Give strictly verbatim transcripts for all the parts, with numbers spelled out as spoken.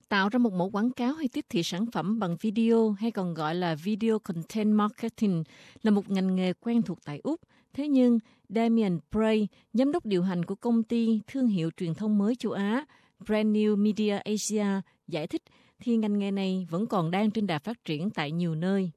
Tạo ra một mẫu quảng cáo hay tiếp thị sản phẩm bằng video hay còn gọi là Video Content Marketing là một ngành nghề quen thuộc tại Úc. Thế nhưng Damien Bray, giám đốc điều hành của công ty thương hiệu truyền thông mới châu Á Brand New Media Asia, giải thích thì ngành nghề này vẫn còn đang trên đà phát triển tại nhiều nơi.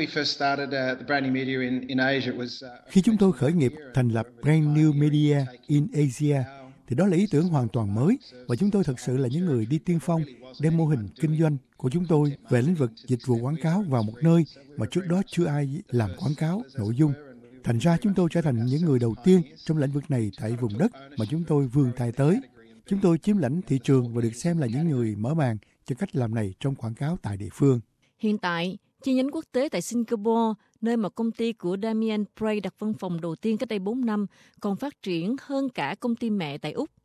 Khi chúng tôi khởi nghiệp thành lập Brand New Media in Asia, thì đó là ý tưởng hoàn toàn mới và chúng tôi thật sự là những người đi tiên phong đem mô hình kinh doanh của chúng tôi về lĩnh vực dịch vụ quảng cáo vào một nơi mà trước đó chưa ai làm quảng cáo nội dung. Thành ra chúng tôi trở thành những người đầu tiên trong lĩnh vực này tại vùng đất mà chúng tôi vươn tay tới. Chúng tôi chiếm lãnh thị trường và được xem là những người mở màn cho cách làm này trong quảng cáo tại địa phương. Hiện tại, chi nhánh quốc tế tại Singapore, nơi mà công ty của Damien Bray đặt văn phòng đầu tiên cách đây bốn năm, còn phát triển hơn cả công ty mẹ tại Úc.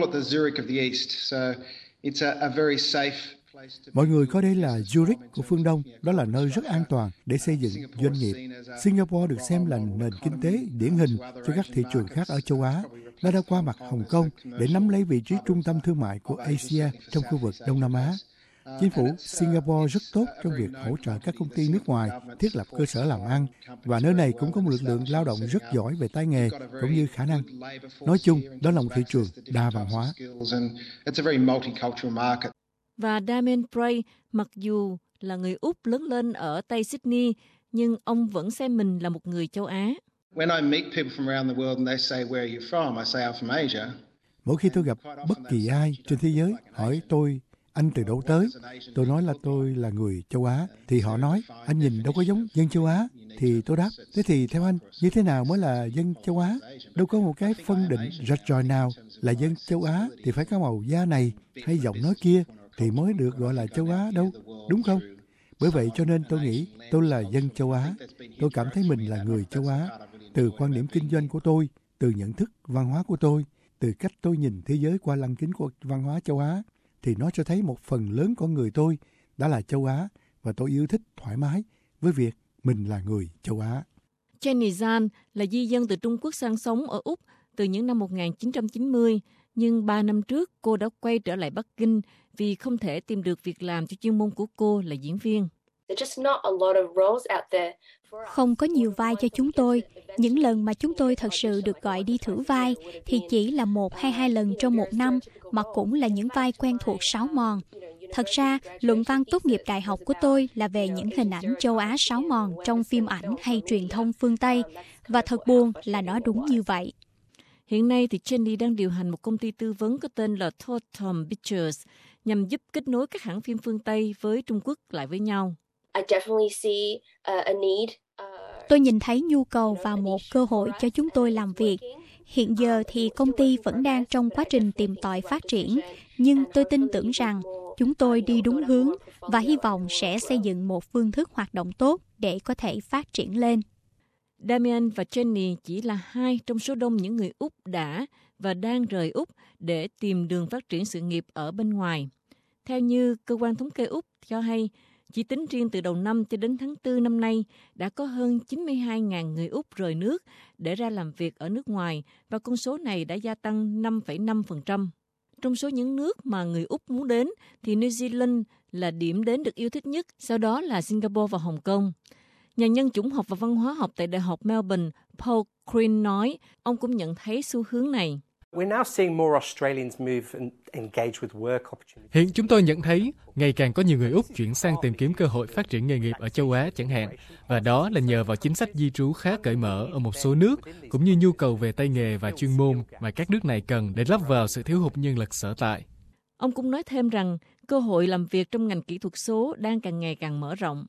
Mọi người coi đây là Zurich của phương Đông, đó là nơi rất an toàn để xây dựng doanh nghiệp. Singapore được xem là nền kinh tế điển hình cho các thị trường khác ở châu Á. Nó đã qua mặt Hồng Kông để nắm lấy vị trí trung tâm thương mại của Asia trong khu vực Đông Nam Á. Chính phủ Singapore rất tốt trong việc hỗ trợ các công ty nước ngoài thiết lập cơ sở làm ăn, và nơi này cũng có một lực lượng lao động rất giỏi về tay nghề cũng như khả năng. Nói chung, đó là một thị trường đa văn hóa. Và Damien Bray, mặc dù là người Úc lớn lên ở Tây Sydney, nhưng ông vẫn xem mình là một người châu Á. Mỗi khi tôi gặp bất kỳ ai trên thế giới hỏi tôi, anh từ đâu tới? Tôi nói là tôi là người châu Á. Thì họ nói, anh nhìn đâu có giống dân châu Á. Thì tôi đáp, thế thì theo anh, như thế nào mới là dân châu Á? Đâu có một cái phân định rạch ròi nào là dân châu Á thì phải có màu da này hay giọng nói kia thì mới được gọi là châu Á đâu, đúng không? Bởi vậy cho nên tôi nghĩ tôi là dân châu Á. Tôi cảm thấy mình là người châu Á. Từ quan điểm kinh doanh của tôi, từ nhận thức văn hóa của tôi, từ cách tôi nhìn thế giới qua lăng kính của văn hóa châu Á, thì nó cho thấy một phần lớn con người tôi đã là châu Á, và tôi yêu thích thoải mái với việc mình là người châu Á. Jenny Zhang là di dân từ Trung Quốc sang sống ở Úc từ những năm một nghìn chín trăm chín mươi, nhưng ba năm trước cô đã quay trở lại Bắc Kinh vì không thể tìm được việc làm cho chuyên môn của cô là diễn viên. Không có nhiều vai cho chúng tôi. Những lần mà chúng tôi thật sự được gọi đi thử vai thì chỉ là một hay hai lần trong một năm, mà cũng là những vai quen thuộc sáo mòn. Thật ra, luận văn tốt nghiệp đại học của tôi là về những hình ảnh châu Á sáo mòn trong phim ảnh hay truyền thông phương Tây, và thật buồn là nó đúng như vậy. Hiện nay thì Jenny đang điều hành một công ty tư vấn có tên là Totem Pictures nhằm giúp kết nối các hãng phim phương Tây với Trung Quốc lại với nhau. Tôi nhìn thấy nhu cầu và một cơ hội cho chúng tôi làm việc. Hiện giờ thì công ty vẫn đang trong quá trình tìm tòi phát triển, nhưng tôi tin tưởng rằng chúng tôi đi đúng hướng và hy vọng sẽ xây dựng một phương thức hoạt động tốt để có thể phát triển lên. Damien và Jenny chỉ là hai trong số đông những người Úc đã và đang rời Úc để tìm đường phát triển sự nghiệp ở bên ngoài. Theo như cơ quan thống kê Úc cho hay, chỉ tính riêng từ đầu năm cho đến tháng tư năm nay, đã có hơn chín mươi hai nghìn người Úc rời nước để ra làm việc ở nước ngoài, và con số này đã gia tăng năm phẩy năm phần trăm. Trong số những nước mà người Úc muốn đến, thì New Zealand là điểm đến được yêu thích nhất, sau đó là Singapore và Hồng Kông. Nhà nhân chủng học và văn hóa học tại Đại học Melbourne, Paul Green nói, ông cũng nhận thấy xu hướng này. Hiện chúng tôi nhận thấy ngày càng có nhiều người Úc chuyển sang tìm kiếm cơ hội phát triển nghề nghiệp ở châu Á chẳng hạn, và đó là nhờ vào chính sách di trú khá cởi mở ở một số nước, cũng như nhu cầu về tay nghề và chuyên môn mà các nước này cần để lấp vào sự thiếu hụt nhân lực sở tại. Ông cũng nói thêm rằng cơ hội làm việc trong ngành kỹ thuật số đang càng ngày càng mở rộng.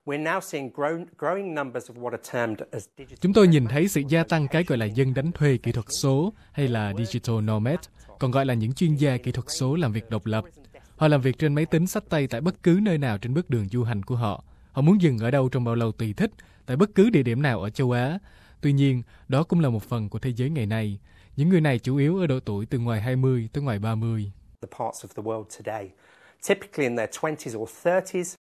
Chúng tôi nhìn thấy sự gia tăng cái gọi là dân đánh thuê kỹ thuật số hay là digital nomad, còn gọi là những chuyên gia kỹ thuật số làm việc độc lập. Họ làm việc trên máy tính xách tay tại bất cứ nơi nào trên bước đường du hành của họ. Họ muốn dừng ở đâu trong bao lâu tùy thích, tại bất cứ địa điểm nào ở châu Á. Tuy nhiên, đó cũng là một phần của thế giới ngày nay. Những người này chủ yếu ở độ tuổi từ ngoài hai mươi tới ngoài ba mươi.